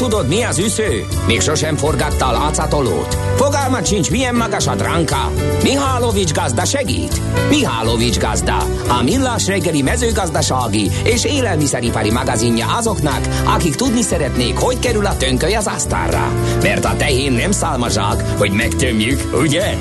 tudod, mi az üsző? Még sosem forgatta a látszatolót? Fogalmat sincs, milyen magas a dránka? Mihálovics gazda segít? Mihálovics gazda, a millás reggeli mezőgazdasági és élelmiszeripari magazinja azoknak, akik tudni szeretnék, hogy kerül a tönköly az asztalra. Mert a tehén nem szálmazsák, hogy megtömjük, ugye?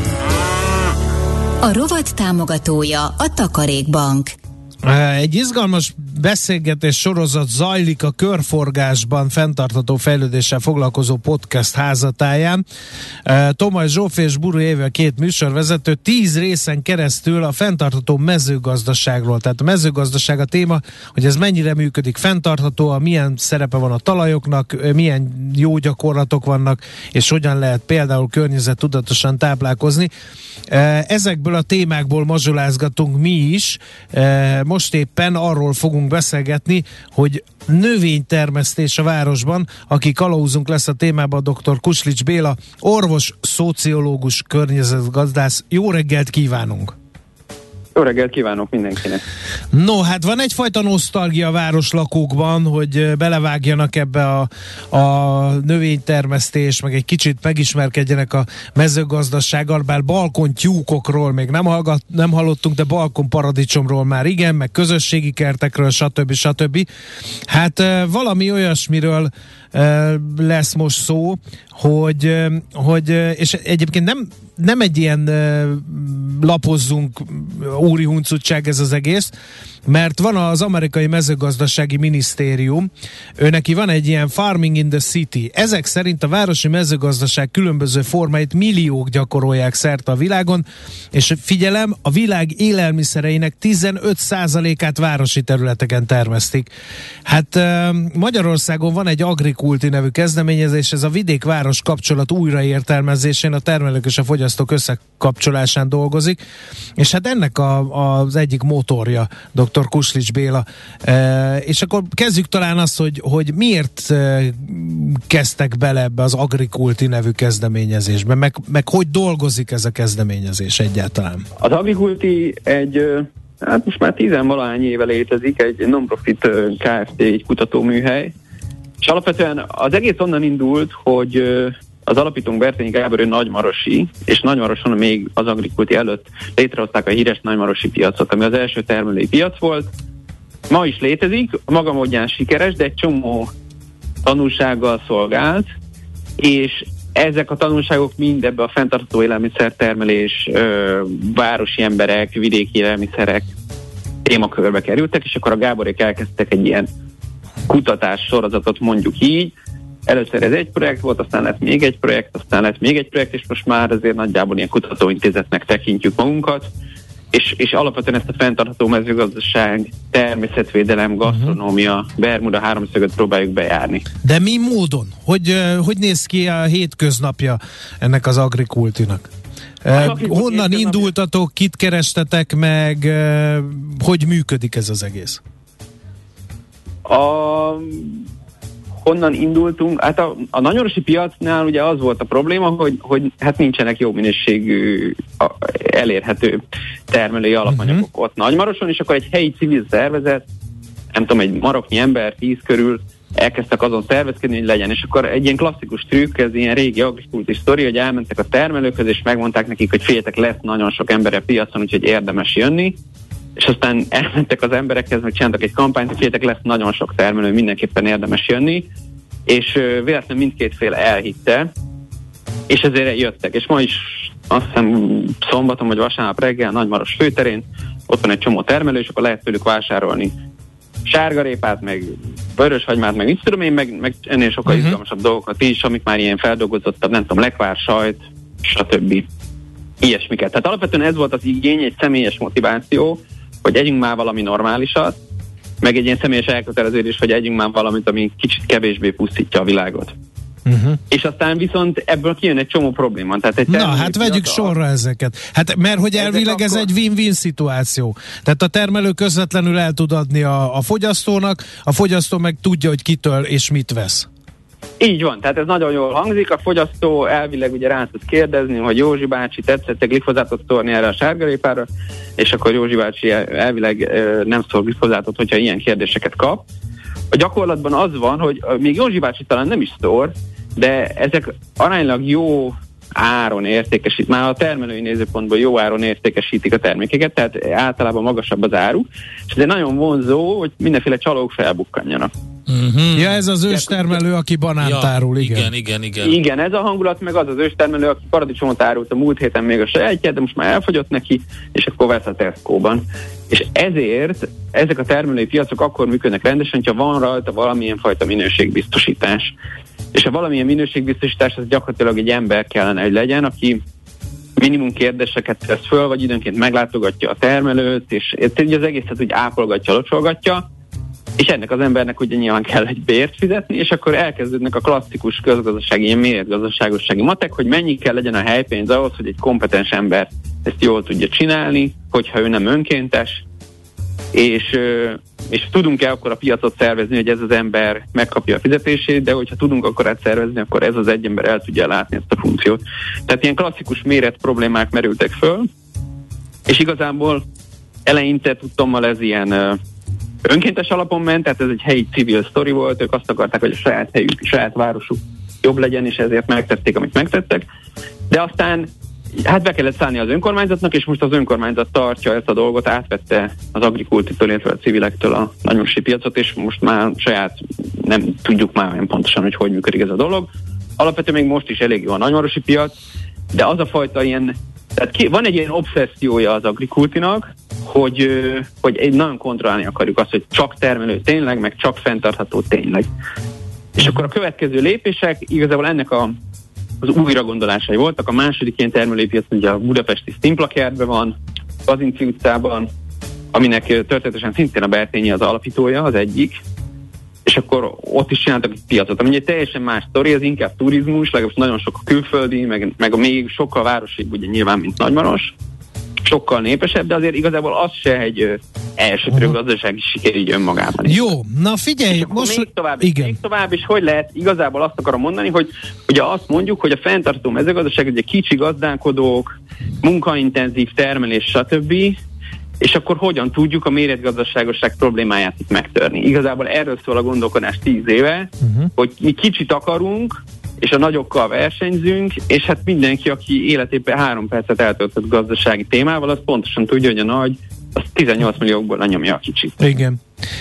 A rovat támogatója a Takarékbank. Egy izgalmas beszélgetés sorozat zajlik a Körforgásban fenntartható fejlődéssel foglalkozó podcast házatáján. Tomaj Zsófi és Buru Éve, két műsorvezető, 10 részen keresztül a fenntartható mezőgazdaságról. Tehát a mezőgazdaság a téma, hogy ez mennyire működik fenntarthatóan, milyen szerepe van a talajoknak, milyen jó gyakorlatok vannak, és hogyan lehet például környezettudatosan táplálkozni. Ezekből a témákból mazsolázgatunk mi is. Most éppen arról fogunk beszélgetni, hogy növénytermesztés a városban. Aki kalauzunk lesz a témában, dr. Kuslics Béla, orvos, szociológus, környezetgazdász. Jó reggelt kívánunk! Jó reggelt kívánok mindenkinek! No, hát van egyfajta nosztalgia a városlakókban, hogy belevágjanak ebbe a növénytermesztés, meg egy kicsit megismerkedjenek a mezőgazdasággal, bár balkontyúkokról még nem hallottunk, de balkonparadicsomról már igen, meg közösségi kertekről, stb. Hát valami olyasmiről lesz most szó, hogy és egyébként nem egy ilyen lapozzunk úri huncutság ez az egész, mert van az amerikai mezőgazdasági minisztérium, neki van egy ilyen Farming in the City. Ezek szerint a városi mezőgazdaság különböző formáit milliók gyakorolják szerte a világon, és figyelem, a világ élelmiszereinek 15%-át városi területeken termesztik. Hát Magyarországon van egy Agrikulti nevű kezdeményezés, ez a vidék-város kapcsolat újraértelmezésén, a termelők és a fogyasztók összekapcsolásán dolgozik, és hát ennek az egyik motorja dr. Kuslics Béla. És akkor kezdjük talán azt, hogy miért kezdtek bele ebbe az Agrikulti nevű kezdeményezésbe, meg hogy dolgozik ez a kezdeményezés egyáltalán? Az Agrikulti hát most már 10-valahány éve létezik, egy non-profit Kft. Egy kutatóműhely, és alapvetően az egész onnan indult, hogy az alapítónk Bertényi Gábor nagymarosi, és Nagymaroson még az Agrikulti előtt létrehozták a híres nagymarosi piacot, ami az első termelői piac volt. Ma is létezik, maga módján sikeres, de egy csomó tanulsággal szolgált, és ezek a tanulságok mind ebbe a fenntartható élelmiszertermelés, városi emberek, vidéki élelmiszerek témakörbe kerültek, és akkor a Gáborék elkezdtek egy ilyen kutatás sorozatot, mondjuk így. Először ez egy projekt volt, aztán lett még egy projekt, aztán lett még egy projekt, és most már azért nagyjából ilyen kutatóintézetnek tekintjük magunkat, és alapvetően ezt a fenntartható mezőgazdaság, természetvédelem, gasztronómia, Bermuda háromszögöt próbáljuk bejárni. De mi módon? Hogy néz ki a hétköznapja ennek az Agrikultinak? Honnan indultatok, kit kerestetek meg, hogy működik ez az egész? Honnan indultunk? Hát a nagymarosi piacnál ugye az volt a probléma, hogy hát nincsenek jó minőségű, elérhető termelői alapanyagok ott Nagymaroson, és akkor egy helyi civil szervezet, nem tudom, egy maroknyi ember, 10 körül elkezdtek azon szervezkedni, hogy legyen. És akkor egy ilyen klasszikus trükk, ez ilyen régi agrikulti sztori, hogy elmentek a termelőkhöz, és megmondták nekik, hogy figyeljetek, lesz nagyon sok ember a piacon, úgyhogy érdemes jönni. És aztán elmentek az emberekhez, meg csináltak egy kampányt, hogy figyeljetek, lesz nagyon sok termelő, mindenképpen érdemes jönni, és véletlenül mindkét fél elhitte, és ezért jöttek. És ma is azt hiszem szombaton vagy vasárnap reggel Nagymaros főterén ott van egy csomó termelő, és akkor lehet tőlük vásárolni sárgarépát, meg vöröshagymát, meg mit tudom én, meg ennél sokkal izgalmasabb dolgokat is, amik már ilyen feldolgozottabb, nem tudom, lekvár, sajt, stb. Ilyesmiket. Tehát alapvetően ez volt az igény, egy személyes motiváció, hogy együnk már valami normálisat, meg egy ilyen személyes elköteleződés, hogy együnk már valamit, ami kicsit kevésbé pusztítja a világot. És aztán viszont ebből kijön egy csomó probléma. Tehát hát vegyük sorra ezeket. Hát mert hogy elvileg ez egy win-win szituáció. Tehát a termelő közvetlenül el tud adni a fogyasztónak, a fogyasztó meg tudja, hogy kitől és mit vesz. Így van, tehát ez nagyon jól hangzik, a fogyasztó elvileg ugye rá tud kérdezni, hogy Józsi bácsi, tetszett glifozátot szórni erre a sárgarépára, és akkor Józsi bácsi elvileg nem szól glifozátot, hogyha ilyen kérdéseket kap. a gyakorlatban az van, hogy még Józsi bácsi talán nem is szól, de ezek aránylag jó áron értékesít, már a termelői nézőpontból jó áron értékesítik a termékeket, tehát általában magasabb az áru, és ez nagyon vonzó, hogy mindenféle csalók felbukkanjanak. Ja, ez az őstermelő, aki banánt árul, igen. Igen, ez a hangulat, meg az az őstermelő, aki paradicsomot árult a múlt héten még a sajátját, de most már elfogyott neki, és akkor vesz a Tesco-ban. És ezért ezek a termelői piacok akkor működnek rendesen, ha van rajta valamilyen fajta minőségbiztosítás. És a valamilyen minőségbiztosítás az gyakorlatilag egy ember kellene, hogy legyen, aki minimum kérdéseket tesz föl, vagy időnként meglátogatja a termelőt, és az egészet úgy ápolgatja, locsolgatja, és ennek az embernek ugye nyilván kell egy bért fizetni, és akkor elkezdődnek a klasszikus közgazdasági, ilyen méretgazdaságossági matek, hogy mennyi kell legyen a helypénz ahhoz, hogy egy kompetens ember ezt jól tudja csinálni, hogyha ő nem önkéntes, és tudunk-e akkor a piacot szervezni, hogy ez az ember megkapja a fizetését, de hogyha tudunk akkor szervezni, akkor ez az egy ember el tudja látni ezt a funkciót. Tehát ilyen klasszikus méret problémák merültek föl, és igazából eleinte tudtommal ez ilyen önkéntes alapon ment, tehát ez egy helyi civil sztori volt, ők azt akarták, hogy a saját helyük, a saját városuk jobb legyen, és ezért megtették, amit megtettek, de aztán hát be kellett szállni az önkormányzatnak, és most az önkormányzat tartja ezt a dolgot, átvette az Agrikultitől, illetve a civilektől a nagymosi piacot, és most már saját, nem tudjuk már olyan pontosan, hogy működik ez a dolog. Alapvetően még most is elég jó a nagymarosi piac, de az a fajta ilyen, tehát van egy ilyen obszessziója az Agrikultinak, hogy nagyon kontrollálni akarjuk azt, hogy csak termelő tényleg, meg csak fenntartható tényleg. És akkor a következő lépések igazából ennek az újra gondolásai voltak. A második ilyen termelőpiac ugye a budapesti Szimplakertben van, Kazinci utcában, aminek történetesen szintén a Bertényi az alapítója, az egyik, és akkor ott is csináltak egy piacot, ami egy teljesen más sztori, ez inkább turizmus, legalábbis nagyon sok a külföldi, meg még sokkal városibb, ugye nyilván, mint Nagymaros, sokkal népesebb, de azért igazából az se egy elsőprő gazdasági siker így önmagában. Jó, na figyelj, most... Még tovább, és hogy lehet, igazából azt akarom mondani, hogy ugye azt mondjuk, hogy a fenntartó mezőgazdaság, ugye kicsi gazdálkodók, munkaintenzív termelés, stb., és akkor hogyan tudjuk a méretgazdaságosság problémáját itt megtörni. Igazából erről szól a gondolkodás 10 éve, hogy mi kicsit akarunk, és a nagyokkal versenyzünk, és hát mindenki, aki életében 3 percet eltöltött gazdasági témával, az pontosan tudja, hogy a nagy, az 18 milliókból lenyomja a kicsit. Igen.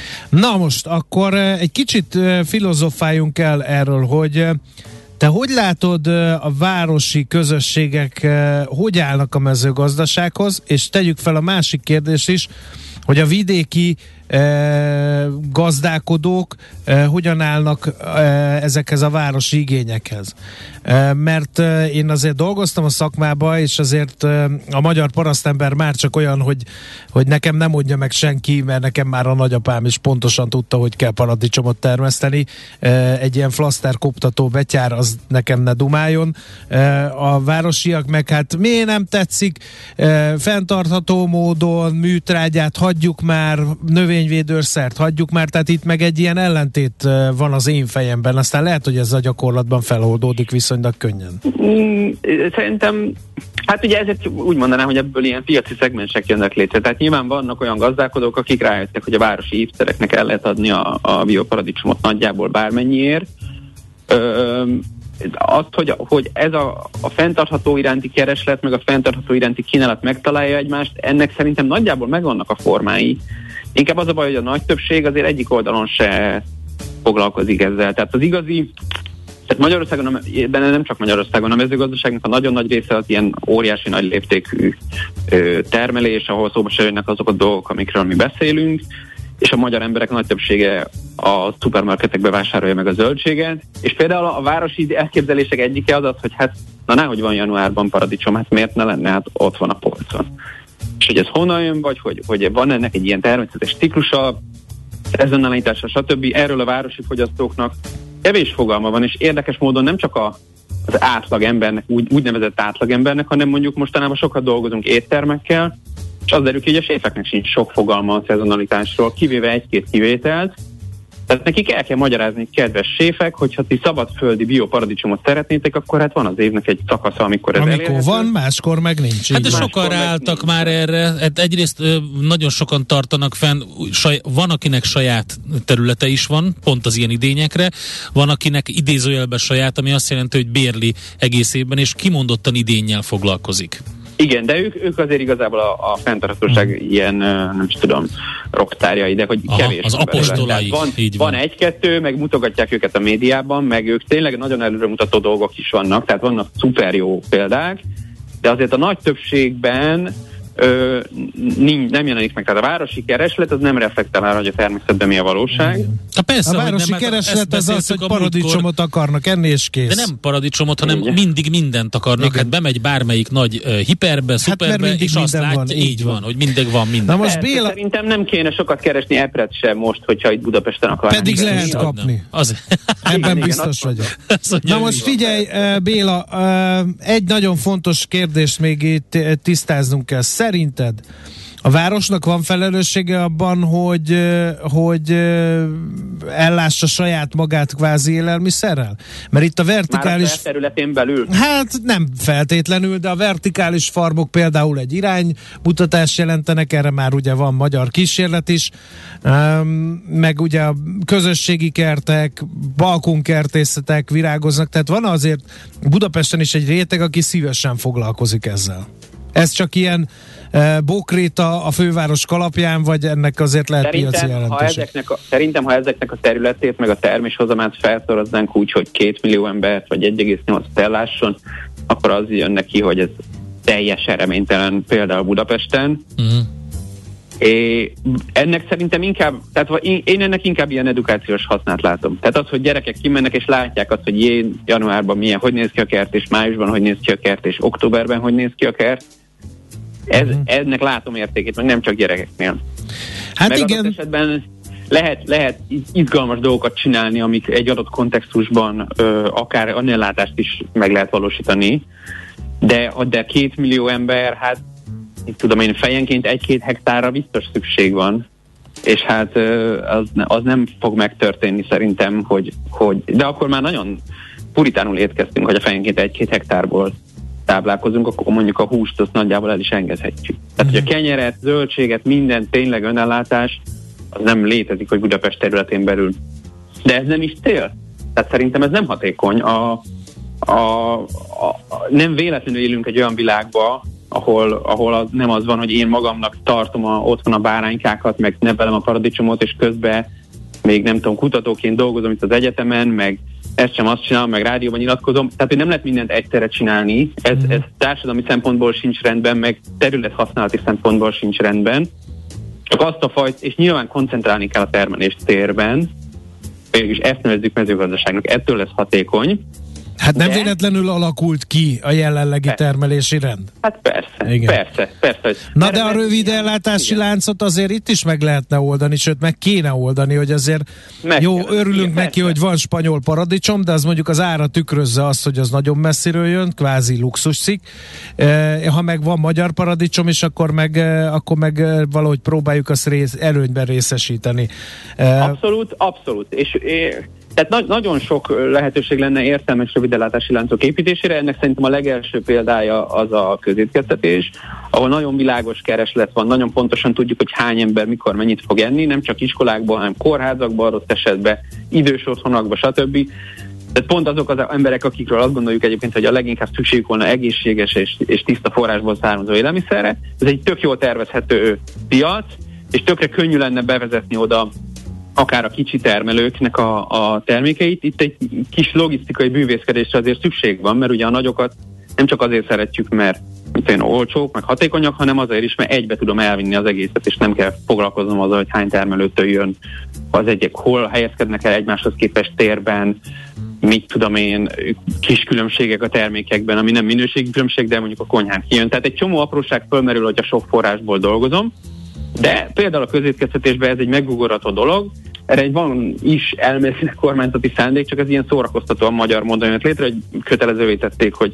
Na most, akkor egy kicsit filozofáljunk el erről, hogy te hogy látod a városi közösségek, hogy állnak a mezőgazdasághoz, és tegyük fel a másik kérdést is, hogy a vidéki gazdálkodók hogyan állnak ezekhez a városi igényekhez. Mert én azért dolgoztam a szakmába, és azért a magyar parasztember már csak olyan, hogy nekem nem mondja meg senki, mert nekem már a nagyapám is pontosan tudta, hogy kell paradicsomot termeszteni. Egy ilyen flaszter koptató betyár, az nekem ne dumáljon. A városiak meg hát miért nem tetszik, fenntartható módon, műtrágyát hagyjuk már, növényvédőszert hagyjuk már, tehát itt meg egy ilyen ellentét van az én fejemben, aztán lehet, hogy ez a gyakorlatban feloldódik viszonylag könnyen. Szerintem, hát ugye ezért úgy mondanám, hogy ebből ilyen piaci szegmensek jönnek létre, tehát nyilván vannak olyan gazdálkodók, akik rájöttek, hogy a városi hipstereknek el lehet adni a bioparadicsomot nagyjából bármennyiért. Azt, hogy ez a fenntartható iránti kereslet, meg a fenntartható iránti kínálat megtalálja egymást, ennek szerintem nagyjából megvannak a formái. Inkább az a baj, hogy a nagy többség azért egyik oldalon se foglalkozik ezzel. Tehát az igazi, tehát Magyarországon, benne nem csak Magyarországon, a mezőgazdaságnak a nagyon nagy része az ilyen óriási nagy léptékű termelés, ahol szóba se jönnek azok a dolgok, amikről mi beszélünk, és a magyar emberek nagy többsége a szupermarketekbe vásárolja meg a zöldséget, és például a városi elképzelések egyike az, hogy hát, na nehogy van januárban paradicsom, hát miért ne lenne, hát ott van a polcon. És hogy ez honnan jön, vagy hogy van ennek egy ilyen természetes ciklusa, szezonalitása, stb. Erről a városi fogyasztóknak kevés fogalma van, és érdekes módon nem csak az átlagembernek, úgynevezett átlagembernek, hanem mondjuk mostanában sokat dolgozunk éttermekkel, és az derül ki, hogy a séfeknek sincs sok fogalma a szezonalitásról, kivéve egy-két kivételt, Tehát nekik el kell magyarázni, kedves séfek, hogyha ti szabadföldi bioparadicsomot szeretnétek, akkor hát van az évnek egy szakasza, amikor ez elérhető. Amikor van, máskor meg nincs. Hát de sokan ráálltak már erre. Hát egyrészt nagyon sokan tartanak fenn, van akinek saját területe is van, pont az ilyen idényekre, van akinek idézőjelben saját, ami azt jelenti, hogy bérli egész évben, és kimondottan idénnyel foglalkozik. Igen, de ők azért igazából a fenntarthatóság ilyen, nem is tudom, roktárjai, de hogy kevés. Az apostolai. Van egy-kettő, meg mutogatják őket a médiában, meg ők tényleg nagyon előremutató dolgok is vannak, tehát vannak szuper jó példák, de azért a nagy többségben nem jelenik meg. Tehát a városi kereslet az nem reflektál, hogy a természetben mi a valóság. Persze, a városi kereslet az az, hogy paradicsomot akarnak enni, és kész. De nem paradicsomot, hanem mindig mindent akarnak. Igen. Hát bemegy bármelyik nagy hiperbe, szuperbe, és azt látja, van, így van, hogy mindig van minden. Na most Béla... Szerintem nem kéne sokat keresni epret sem most, hogyha itt Budapesten akarnak. Pedig lehet kapni. Ebben igen, biztos vagyok. Na most figyelj, Béla, egy nagyon fontos kérdést még itt tisztáznunk kell. Szerinted a városnak van felelőssége abban, hogy ellássa saját magát kvázi élelmiszerrel? Mert itt a vertikális... Már a területén belül? Hát nem feltétlenül, de a vertikális farmok például egy iránymutatást jelentenek, erre már ugye van magyar kísérlet is, meg ugye a közösségi kertek, balkonkertészetek virágoznak, tehát van azért Budapesten is egy réteg, aki szívesen foglalkozik ezzel. Ez csak ilyen bókréta a főváros kalapján, vagy ennek azért lehet piaci jelentőség? Szerintem, ha ezeknek a területét, meg a terméshozamát felszoroznánk úgy, hogy 2 millió embert, vagy 1,8 ellásson, akkor az jön neki, hogy ez teljesen reménytelen például Budapesten. Ennek szerintem inkább, tehát én ennek inkább ilyen edukációs hasznát látom. Tehát az, hogy gyerekek kimennek és látják azt, hogy januárban hogy néz ki a kert, és májusban hogy néz ki a kert, és októberben hogy néz ki a kert. Ennek látom értékét, meg nem csak gyerekeknél. Hát meg igen. adott esetben lehet izgalmas dolgokat csinálni, amik egy adott kontextusban akár a ellátást is meg lehet valósítani, de 2 millió ember, hát tudom én, fejenként 1-2 hektárra biztos szükség van, és hát az nem fog megtörténni szerintem, hogy de akkor már nagyon puritánul étkeztünk, hogy a fejenként 1-2 hektárból táplálkozunk, akkor mondjuk a húst azt nagyjából el is engedhetjük. Tehát, hogy a kenyeret, zöldséget, minden tényleg önellátás, az nem létezik, hogy Budapest területén belül. De ez nem is cél. Tehát szerintem ez nem hatékony. Nem véletlenül élünk egy olyan világba, ahol nem az van, hogy én magamnak tartom otthon a báránykákat, meg nevelem a paradicsomot, és közben még nem tudom, kutatóként dolgozom itt az egyetemen, meg ezt sem azt csinálom, meg rádióban nyilatkozom. Tehát, hogy nem lehet mindent egyszerre csinálni. Ez társadalmi szempontból sincs rendben, meg területhasználati szempontból sincs rendben. Csak azt a fajt, és nyilván koncentrálni kell a termelést térben, és ezt nevezzük mezőgazdaságnak, ettől lesz hatékony. Hát nem véletlenül alakult ki a jelenlegi termelési rend. Hát persze. Na de a rövid ellátási láncot azért itt is meg lehetne oldani, sőt meg kéne oldani, hogy azért örülünk neki, hogy van spanyol paradicsom, de az mondjuk az ára tükrözze azt, hogy az nagyon messziről jön, kvázi luxuscikk. Ha meg van magyar paradicsom is, akkor meg valahogy próbáljuk azt előnyben részesíteni. Abszolút. Tehát nagyon sok lehetőség lenne értelmes rövidellátási láncok építésére. Ennek szerintem a legelső példája az a közétkeztetés, ahol nagyon világos kereslet van, nagyon pontosan tudjuk, hogy hány ember mikor mennyit fog enni, nem csak iskolákban, hanem kórházakban, adott esetben, idős otthonakban, stb. Tehát pont azok az emberek, akikről azt gondoljuk egyébként, hogy a leginkább szükségük volna egészséges és tiszta forrásból származó élelmiszerre. Ez egy tök jól tervezhető piac, és tökre könnyű lenne bevezetni oda akár a kicsi termelőknek a termékeit. Itt egy kis logisztikai bűvészkedésre azért szükség van, mert ugye a nagyokat nem csak azért szeretjük, mert olcsók, meg hatékonyak, hanem azért is, mert egybe tudom elvinni az egészet, és nem kell foglalkoznom azzal, hogy hány termelőtől jön az egyek, hol helyezkednek el egymáshoz képest térben, mit tudom én, kis különbségek a termékekben, ami nem minőségi különbség, de mondjuk a konyhán kijön. Tehát egy csomó apróság fölmerül, hogy a sok forrásból dolgozom, de például a közétkeztetésben ez egy megugorható dolog, erre van is elméletileg kormányzati szándék, csak ez ilyen szórakoztatóan magyar módon jött létre, hogy kötelezővé tették, hogy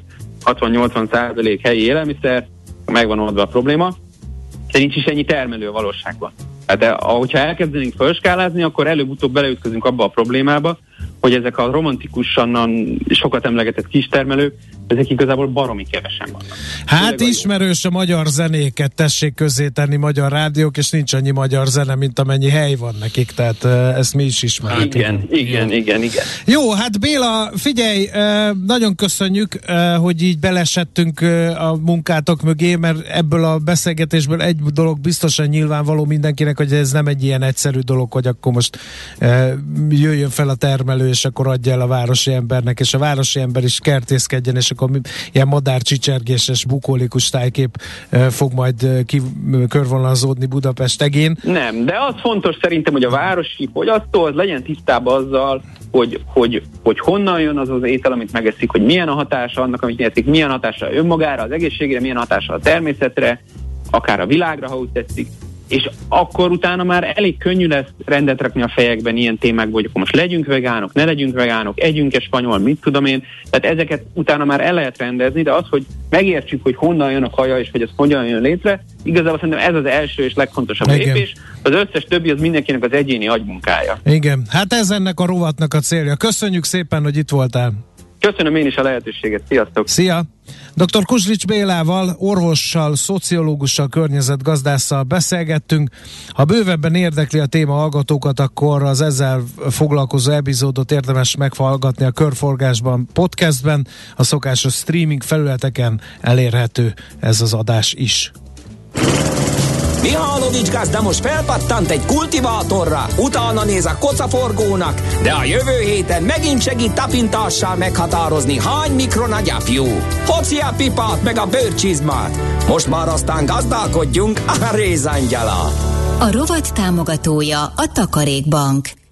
60-80% helyi élelmiszer, megvan oldva a probléma, de nincs is ennyi termelő a valóságban. De ahogyha elkezdenénk felskálázni, akkor előbb-utóbb beleütközünk abba a problémába, hogy ezek a romantikusan sokat emlegetett kistermelők, ezek igazából baromi kevesen vannak. Hát ismerős a magyar zenéket tessék közzétenni magyar rádiók, és nincs annyi magyar zene, mint amennyi hely van nekik, tehát ezt mi is ismerjük. Igen. Jó, hát Béla, figyelj, nagyon köszönjük, hogy így belesettünk a munkátok mögé, mert ebből a beszélgetésből egy dolog biztosan nyilvánvaló mindenkinek, hogy ez nem egy ilyen egyszerű dolog, hogy akkor most jöjjön fel a termelő, és akkor adja el a városi embernek, és a városi ember is kertészkedjen, és akkor ilyen madárcsicsergéses, bukólikus tájkép fog majd körvonalazódni Budapest egén. Nem, de az fontos szerintem, hogy a városi fogyasztó az legyen tisztában azzal, hogy honnan jön az az étel, amit megeszik, hogy milyen a hatása annak, amit megeszik, milyen hatása önmagára, az egészségre, milyen hatása a természetre, akár a világra, ha úgy tetszik. És akkor utána már elég könnyű lesz rendet rakni a fejekben ilyen témákban, hogy akkor most legyünk vegánok, ne legyünk vegánok, együnk-e spanyol, mit tudom én. Tehát ezeket utána már el lehet rendezni, de az, hogy megértsük, hogy honnan jön a kaja, és hogy ez hogyan jön létre, igazából szerintem ez az első és legfontosabb lépés. Az összes többi az mindenkinek az egyéni agymunkája. Igen, hát ez ennek a rovatnak a célja. Köszönjük szépen, hogy itt voltál. Köszönöm én is a lehetőséget. Sziasztok! Szia! Dr. Kuzslics Bélával, orvossal, szociológussal, környezetgazdásszal beszélgettünk. Ha bővebben érdekli a téma hallgatókat, akkor az ezzel foglalkozó epizódot érdemes meghallgatni a Körforgásban podcastben, a szokásos streaming felületeken elérhető ez az adás is. Mihálovics gazda most felpattant egy kultivátorra, utána néz a kocaforgónak, de a jövő héten megint segít tapintással meghatározni, hány mikron a gyapjú. Hoci a pipát meg a bőrcsizmát. Most már aztán gazdálkodjunk a rézangyalát. A rovat támogatója a Takarékbank.